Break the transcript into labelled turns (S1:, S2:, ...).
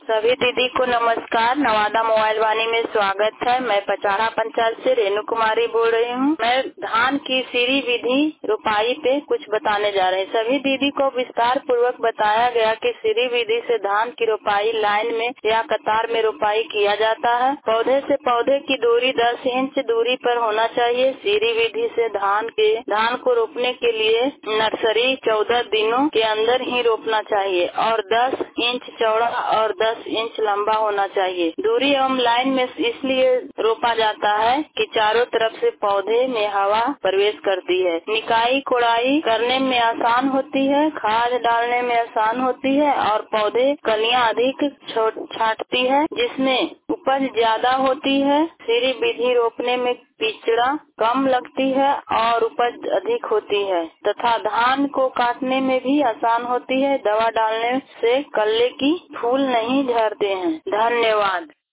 S1: सभी दीदी को नमस्कार। नवादा मोबाइल वाणी में स्वागत है। मैं पचाड़ा पंचायत से रेणु कुमारी बोल रही हूँ। मैं धान की सीरी विधि रोपाई पे कुछ बताने जा रही हूँ। सभी दीदी को विस्तार पूर्वक बताया गया कि सीरी विधि से धान की रोपाई लाइन में या कतार में रोपाई किया जाता है। पौधे से पौधे की दूरी 10 इंच दूरी पर होना चाहिए। सीरी विधि से धान को रोपने के लिए नर्सरी 14 दिनों के अंदर ही रोपना चाहिए और 10 इंच चौड़ा और 10 इंच लंबा होना चाहिए। दूरी एवं लाइन में इसलिए रोपा जाता है कि चारों तरफ से पौधे में हवा प्रवेश करती है। निकाई कोड़ाई करने में आसान होती है, खाद डालने में आसान होती है और पौधे कलियां अधिक छांटती है, जिसमें उपज ज्यादा होती है। सीरी विधि रोपने में पिचड़ा कम लगती है और उपज अधिक होती है तथा धान को काटने में भी आसान होती है। दवा डालने से कल्ले की फूल नहीं झड़ते हैं। धन्यवाद।